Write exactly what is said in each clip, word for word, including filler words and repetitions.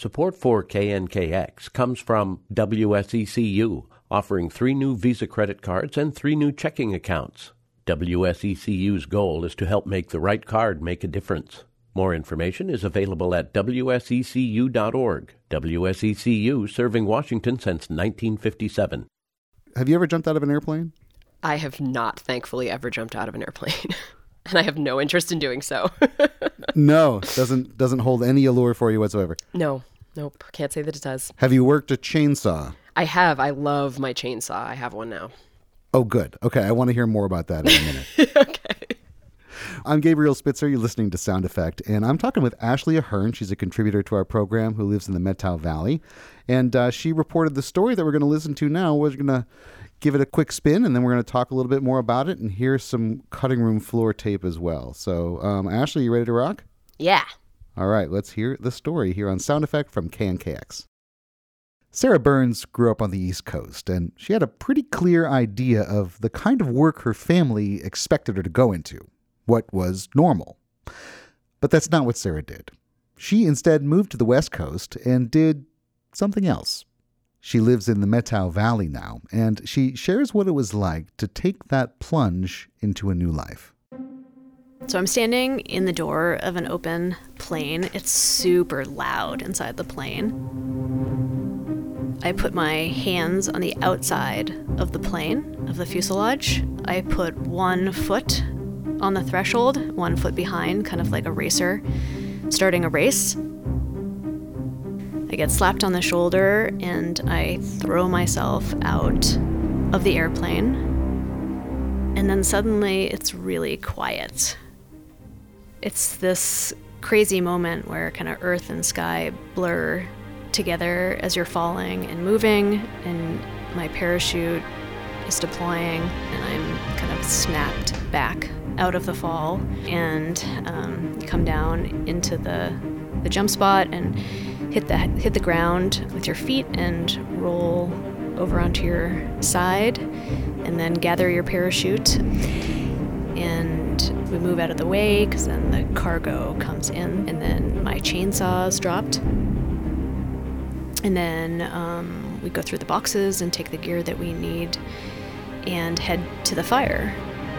Support for K N K X comes from W S E C U, offering three new Visa credit cards and three new checking accounts. W S E C U's goal is to help make the right card make a difference. More information is available at W S E C U dot org. W S E C U serving Washington since nineteen fifty-seven. Have you ever jumped out of an airplane? I have not, thankfully, ever jumped out of an airplane. And I have no interest in doing so. No, doesn't doesn't hold any allure for you whatsoever. No, nope. Can't say that it does. Have you worked a chainsaw? I have. I love my chainsaw. I have one now. Oh, good. Okay, I want to hear more about that in a minute. Okay. I'm Gabriel Spitzer. You're listening to Sound Effect, and I'm talking with Ashley Ahern. She's a contributor to our program who lives in the Methow Valley, and uh, she reported the story that we're going to listen to now. We're going to give it a quick spin, and then we're going to talk a little bit more about it and hear some cutting room floor tape as well. So, um, Ashley, you ready to rock? Yeah. All right, let's hear the story here on Sound Effect from K N K X. Sarah Burns grew up on the East Coast, and she had a pretty clear idea of the kind of work her family expected her to go into, what was normal. But that's not what Sarah did. She instead moved to the West Coast and did something else. She lives in the Methow Valley now, and she shares what it was like to take that plunge into a new life. So I'm standing in the door of an open plane. It's super loud inside the plane. I put my hands on the outside of the plane, of the fuselage. I put one foot on the threshold, one foot behind, kind of like a racer starting a race. I get slapped on the shoulder and I throw myself out of the airplane. And then suddenly it's really quiet. It's this crazy moment where kind of earth and sky blur together as you're falling and moving, and my parachute is deploying, and I'm kind of snapped back out of the fall and um, come down into the the jump spot and hit the hit the ground with your feet and roll over onto your side, and then gather your parachute, and we move out of the way because then the cargo comes in, and then my chainsaw is dropped. And then um, we go through the boxes and take the gear that we need and head to the fire.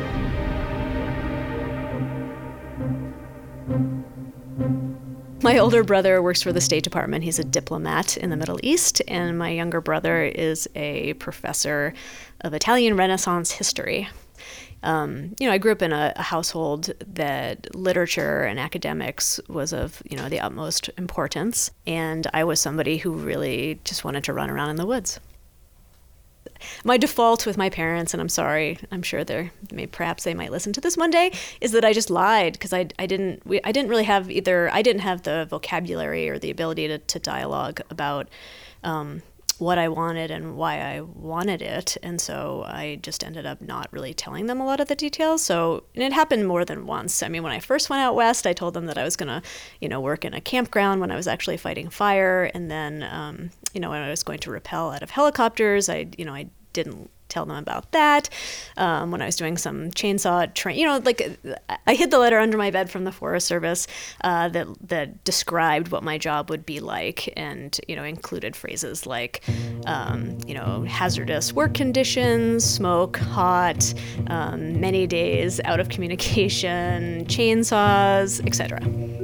My older brother works for the State Department. He's a diplomat in the Middle East, and my younger brother is a professor of Italian Renaissance history. Um, you know, I grew up in a, a household that literature and academics was of, you know, the utmost importance. And I was somebody who really just wanted to run around in the woods. My default with my parents, and I'm sorry, I'm sure they're, maybe perhaps they might listen to this one day, is that I just lied because I, I didn't, we, I didn't really have either, I didn't have the vocabulary or the ability to, to dialogue about, um, what I wanted and why I wanted it. And so I just ended up not really telling them a lot of the details. So, and it happened more than once. I mean, when I first went out west, I told them that I was going to, you know, work in a campground when I was actually fighting fire. And then, um, you know, when I was going to rappel out of helicopters, I, you know, I didn't tell them about that. Um, when I was doing some chainsaw train, you know, like I hid the letter under my bed from the Forest Service uh, that that described what my job would be like, and you know, included phrases like, um, you know, hazardous work conditions, smoke, hot, um, many days out of communication, chainsaws, et cetera.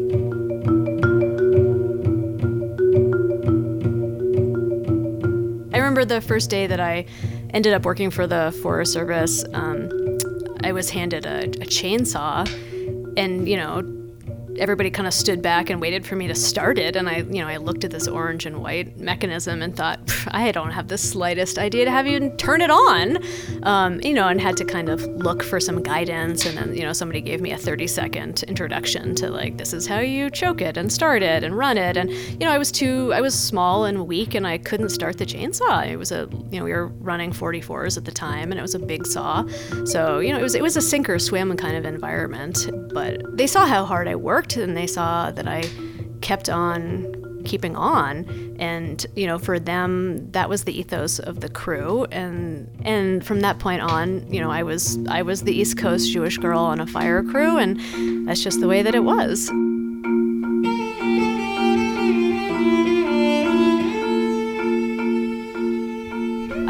I remember the first day that I ended up working for the Forest Service. Um, I was handed a, a chainsaw, and you know, everybody kind of stood back and waited for me to start it. And I, you know, I looked at this orange and white mechanism and thought, I don't have the slightest idea to have you turn it on, um, you know, and had to kind of look for some guidance. And then, you know, somebody gave me a thirty second introduction to like, this is how you choke it and start it and run it. And, you know, I was too, I was small and weak and I couldn't start the chainsaw. It was a, you know, we were running forty-fours at the time and it was a big saw. So, you know, it was, it was a sink or swim kind of environment, but they saw how hard I worked. And they saw that I kept on keeping on, and you know, for them that was the ethos of the crew, and and from that point on, you know, I was I was the East Coast Jewish girl on a fire crew, and that's just the way that it was.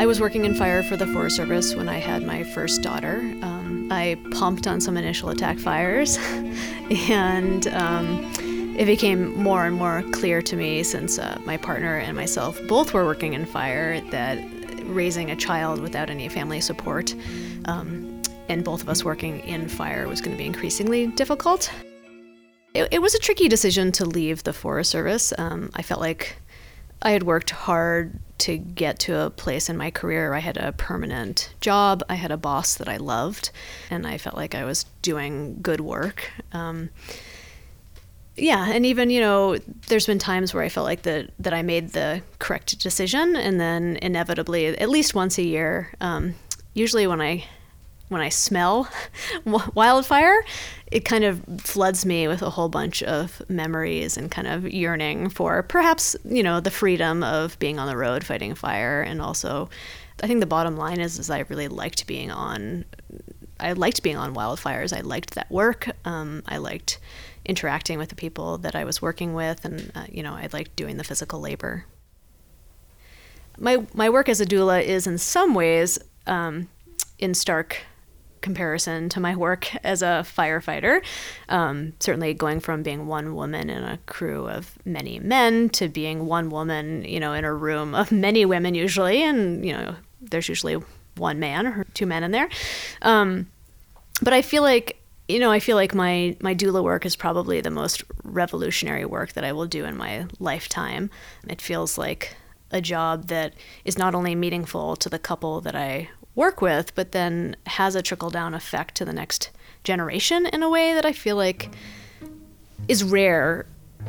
I was working in fire for the Forest Service when I had my first daughter. Um, I pumped on some initial attack fires, and um, it became more and more clear to me, since uh, my partner and myself both were working in fire, that raising a child without any family support, um, and both of us working in fire, was going to be increasingly difficult. It, it was a tricky decision to leave the Forest Service. Um, I felt like I had worked hard to get to a place in my career where I had a permanent job, I had a boss that I loved, and I felt like I was doing good work. Um, yeah, and even, you know, there's been times where I felt like that that I made the correct decision, and then inevitably, at least once a year, um, usually when I when I smell wildfire, it kind of floods me with a whole bunch of memories and kind of yearning for perhaps, you know, the freedom of being on the road fighting fire. And also, I think the bottom line is, is I really liked being on, I liked being on wildfires. I liked that work. Um, I liked interacting with the people that I was working with, and, uh, you know, I liked doing the physical labor. My, my work as a doula is in some ways um, in stark comparison to my work as a firefighter. Um, certainly going from being one woman in a crew of many men to being one woman, you know, in a room of many women usually, and, you know, there's usually one man or two men in there. Um, but I feel like, you know, I feel like my, my doula work is probably the most revolutionary work that I will do in my lifetime. It feels like a job that is not only meaningful to the couple that I work with, but then has a trickle-down effect to the next generation in a way that I feel like is rare.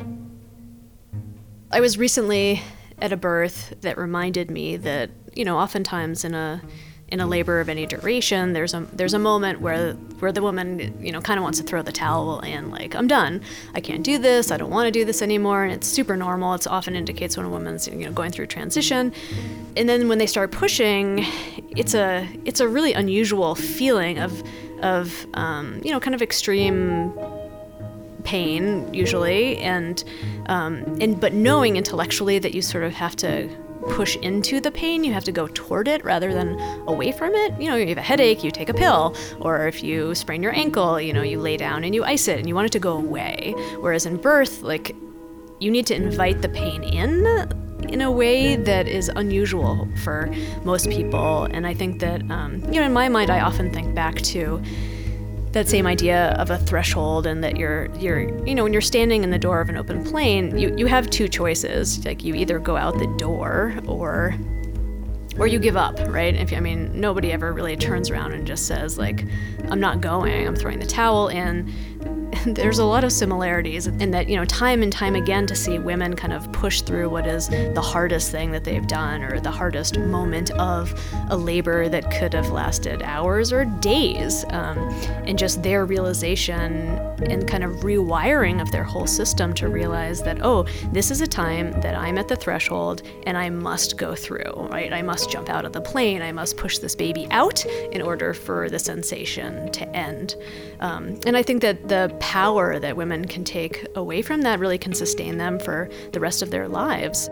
I was recently at a birth that reminded me that, you know, oftentimes in a in a labor of any duration, there's a there's a moment where where the woman, you know, kind of wants to throw the towel in, like, I'm done. I can't do this. I don't want to do this anymore. And it's super normal. It often indicates when a woman's, you know, going through transition. And then when they start pushing, it's a it's a really unusual feeling of of um, you know, kind of extreme pain usually, and um, and but knowing intellectually that you sort of have to push into the pain, you have to go toward it rather than away from it. You know, you have a headache, you take a pill, or if you sprain your ankle, you know, you lay down and you ice it and you want it to go away. Whereas in birth, like, you need to invite the pain in in a way that is unusual for most people. And I think that, um, you know, in my mind, I often think back to that same idea of a threshold, and that you're, you're, you know, when you're standing in the door of an open plane, you, you have two choices. Like, you either go out the door or, or you give up, right? If I mean, nobody ever really turns around and just says, like, I'm not going, I'm throwing the towel in. There's a lot of similarities in that, you know, time and time again, to see women kind of push through what is the hardest thing that they've done, or the hardest moment of a labor that could have lasted hours or days, um, and just their realization and kind of rewiring of their whole system to realize that, oh, this is a time that I'm at the threshold and I must go through, right? I must jump out of the plane. I must push this baby out in order for the sensation to end. Um, and I think that the power that women can take away from that really can sustain them for the rest of their lives.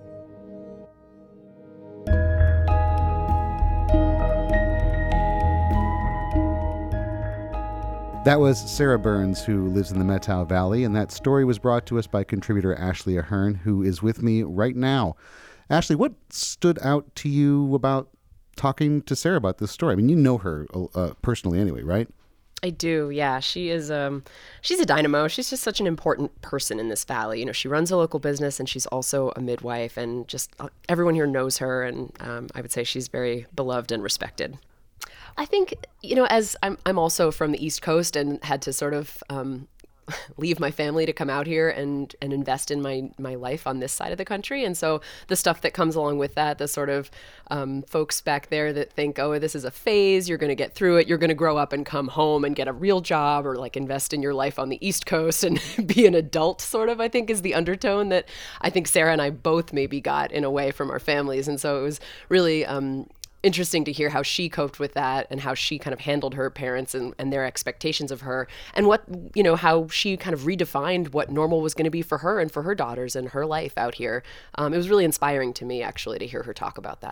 That was Sarah Burns, who lives in the Methow Valley, and that story was brought to us by contributor Ashley Ahern, who is with me right now. Ashley, what stood out to you about talking to Sarah about this story? I mean, you know her uh, personally anyway, right? I do, yeah. She is, um, she's a dynamo. She's just such an important person in this valley. You know, she runs a local business, and she's also a midwife, and just uh, everyone here knows her, and um, I would say she's very beloved and respected. I think, you know, as I'm, I'm also from the East Coast and had to sort of um, leave my family to come out here and, and invest in my, my life on this side of the country. And so the stuff that comes along with that, the sort of um, folks back there that think, oh, this is a phase, you're going to get through it, you're going to grow up and come home and get a real job, or like invest in your life on the East Coast and be an adult, sort of, I think is the undertone that I think Sarah and I both maybe got in a way from our families. And so it was really um, interesting to hear how she coped with that, and how she kind of handled her parents and, and their expectations of her, and what, you know, how she kind of redefined what normal was going to be for her and for her daughters and her life out here. Um, it was really inspiring to me, actually, to hear her talk about that.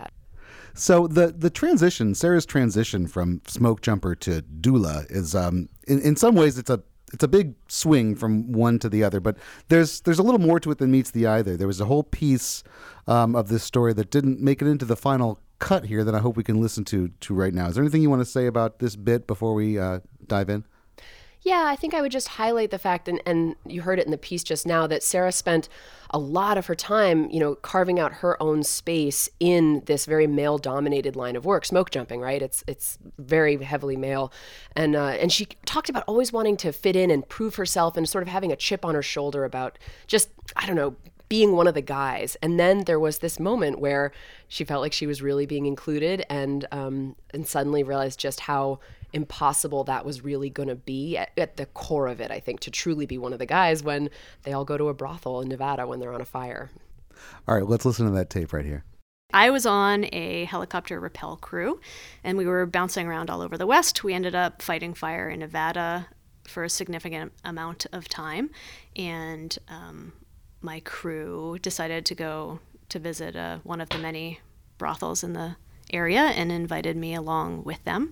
So the the transition, Sarah's transition from smoke jumper to doula is, um, in, in some ways, it's a it's a big swing from one to the other. But there's there's a little more to it than meets the eye. There, there was a whole piece um, of this story that didn't make it into the final cut here that I hope we can listen to to right now. Is there anything you want to say about this bit before we uh, dive in? Yeah, I think I would just highlight the fact, and, and you heard it in the piece just now, that Sarah spent a lot of her time, you know, carving out her own space in this very male-dominated line of work, smoke jumping, right? It's it's very heavily male. And uh, and she talked about always wanting to fit in and prove herself and sort of having a chip on her shoulder about just, I don't know, being one of the guys. And then there was this moment where she felt like she was really being included and um, and suddenly realized just how impossible that was really going to be at, at the core of it, I think, to truly be one of the guys when they all go to a brothel in Nevada when they're on a fire. All right, let's listen to that tape right here. I was on a helicopter rappel crew, and we were bouncing around all over the West. We ended up fighting fire in Nevada for a significant amount of time, and um, my crew decided to go to visit uh, one of the many brothels in the area and invited me along with them.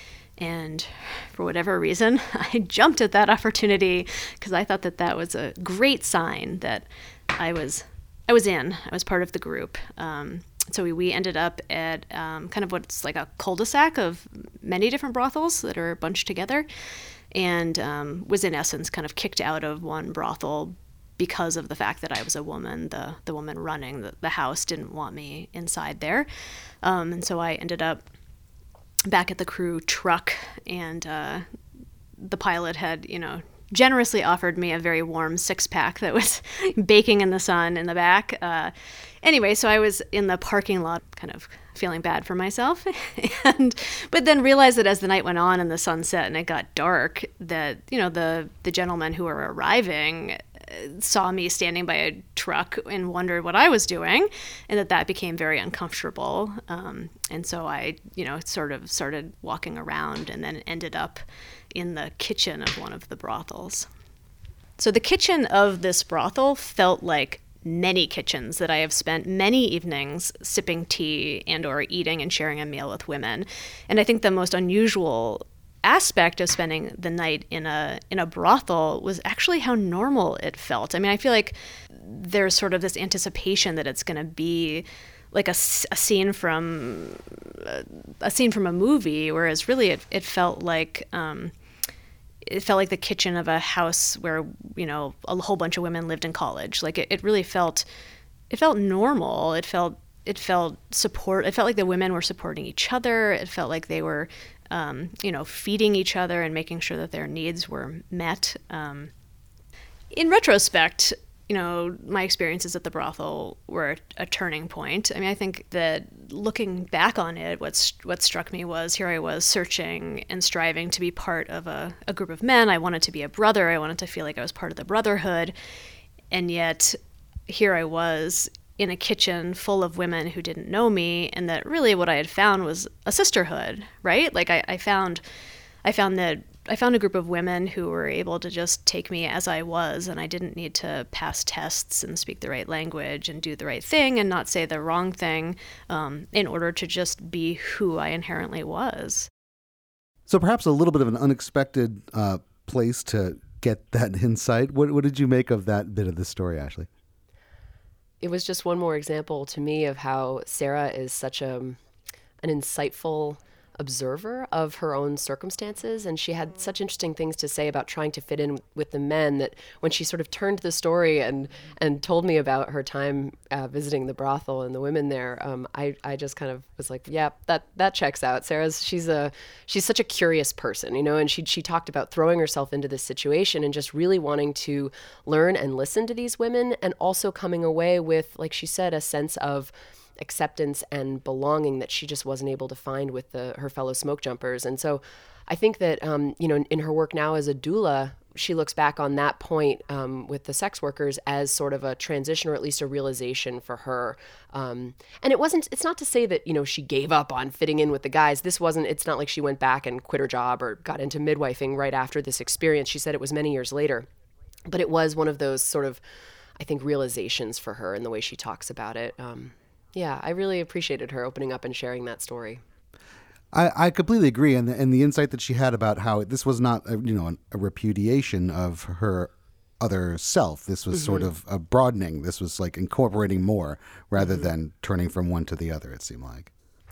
And for whatever reason, I jumped at that opportunity because I thought that that was a great sign that I was I was in. I was part of the group. Um, so we, we ended up at um, kind of what's like a cul-de-sac of many different brothels that are bunched together, and um, was in essence kind of kicked out of one brothel because of the fact that I was a woman. The the woman running the, the house didn't want me inside there. Um, and so I ended up back at the crew truck, and uh, the pilot had, you know, generously offered me a very warm six-pack that was baking in the sun in the back. Uh, anyway, so I was in the parking lot kind of feeling bad for myself, and but then realized that as the night went on and the sun set and it got dark, that, you know, the, the gentlemen who were arriving saw me standing by a truck and wondered what I was doing, and that that became very uncomfortable. Um, and so I, you know, sort of started walking around and then ended up in the kitchen of one of the brothels. So the kitchen of this brothel felt like many kitchens that I have spent many evenings sipping tea and or eating and sharing a meal with women. And I think the most unusual aspect of spending the night in a in a brothel was actually how normal it felt. I mean, I feel like there's sort of this anticipation that it's going to be like a, a scene from a scene from a movie, whereas really it, it felt like um, it felt like the kitchen of a house where, you know, a whole bunch of women lived in college. Like it, it really felt it felt normal. It felt it felt support. It felt like the women were supporting each other. It felt like they were Um, you know, feeding each other and making sure that their needs were met. Um, in retrospect, you know, my experiences at the brothel were a turning point. I mean, I think that looking back on it, what's, what struck me was here I was searching and striving to be part of a, a group of men. I wanted to be a brother. I wanted to feel like I was part of the brotherhood. And yet here I was in a kitchen full of women who didn't know me, and that really what I had found was a sisterhood, right? Like I, I found, I found that I found a group of women who were able to just take me as I was, and I didn't need to pass tests and speak the right language and do the right thing and not say the wrong thing um, in order to just be who I inherently was. So perhaps a little bit of an unexpected uh, place to get that insight. What, what did you make of that bit of the story, Ashley? It was just one more example to me of how Sarah is such a, an insightful observer of her own circumstances, and she had such interesting things to say about trying to fit in with the men that when she sort of turned the story and and told me about her time uh, visiting the brothel and the women there, um, I I just kind of was like, yeah, that that checks out. Sarah's she's a she's such a curious person, you know, and she she talked about throwing herself into this situation and just really wanting to learn and listen to these women, and also coming away with, like she said, a sense of acceptance and belonging that she just wasn't able to find with the, her fellow smoke jumpers. And so I think that, um, you know, in, in her work now as a doula, she looks back on that point um, with the sex workers as sort of a transition, or at least a realization for her. Um, and it wasn't, it's not to say that, you know, she gave up on fitting in with the guys. This wasn't, it's not like she went back and quit her job or got into midwifing right after this experience. She said it was many years later, but it was one of those sort of, I think, realizations for her in the way she talks about it. Um, Yeah, I really appreciated her opening up and sharing that story. I, I completely agree, and the, and the insight that she had about how this was not, a, you know, a repudiation of her other self. This was mm-hmm. sort of a broadening. This was like incorporating more rather mm-hmm. than turning from one to the other, it seemed like.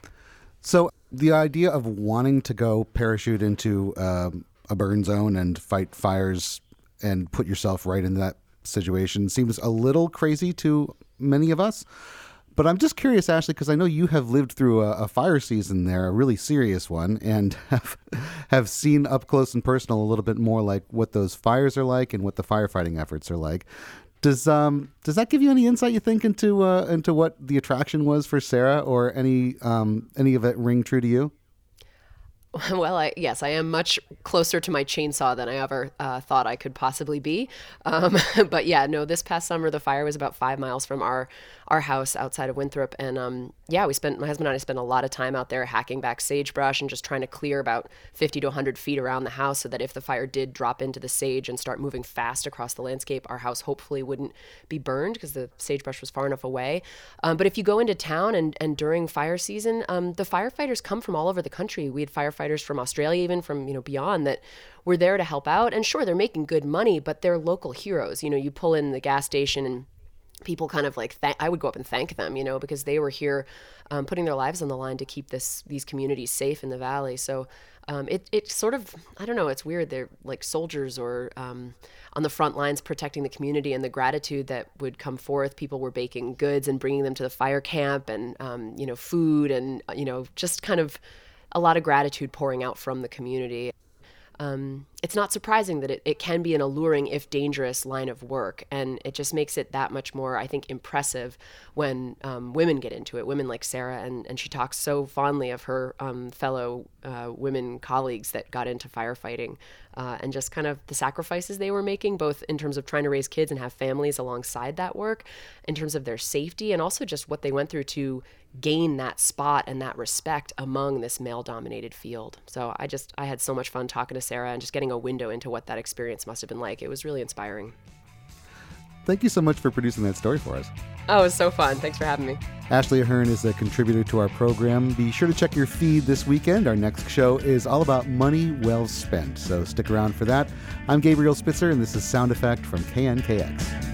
So the idea of wanting to go parachute into um, a burn zone and fight fires and put yourself right in that situation seems a little crazy to many of us. But I'm just curious, Ashley, because I know you have lived through a, a fire season there, a really serious one, and have, have seen up close and personal a little bit more like what those fires are like and what the firefighting efforts are like. Does um does that give you any insight, you think, into uh, into what the attraction was for Sarah, or any um any of it ring true to you? Well, I, yes, I am much closer to my chainsaw than I ever uh, thought I could possibly be. Um, but yeah, no, this past summer, the fire was about five miles from our our house outside of Winthrop. And um, yeah, we spent, my husband and I spent a lot of time out there hacking back sagebrush and just trying to clear about fifty to one hundred feet around the house so that if the fire did drop into the sage and start moving fast across the landscape, our house hopefully wouldn't be burned because the sagebrush was far enough away. Um, but if you go into town and, and during fire season, um, the firefighters come from all over the country. We had firefighters from Australia, even from, you know, beyond, that were there to help out. And sure, they're making good money, but they're local heroes. You know, you pull in the gas station and people kind of like, th- I would go up and thank them, you know, because they were here um, putting their lives on the line to keep this these communities safe in the valley. So um, it it sort of, I don't know, it's weird. They're like soldiers or um, on the front lines protecting the community, and the gratitude that would come forth. People were baking goods and bringing them to the fire camp, and, um, you know, food and, you know, just kind of a lot of gratitude pouring out from the community. Um, it's not surprising that it, it can be an alluring, if dangerous, line of work. And it just makes it that much more, I think, impressive when um, women get into it, women like Sarah. And, and she talks so fondly of her um, fellow uh, women colleagues that got into firefighting uh, and just kind of the sacrifices they were making, both in terms of trying to raise kids and have families alongside that work, in terms of their safety, and also just what they went through to gain that spot and that respect among this male-dominated field. So I just, I had so much fun talking to Sarah and just getting a window into what that experience must have been like. It was really inspiring. Thank you so much for producing that story for us. Oh, it was so fun. Thanks for having me. Ashley Ahern is a contributor to our program. Be sure to check your feed this weekend. Our next show is all about money well spent, so stick around for that. I'm Gabriel Spitzer, and this is Sound Effect from K N K X.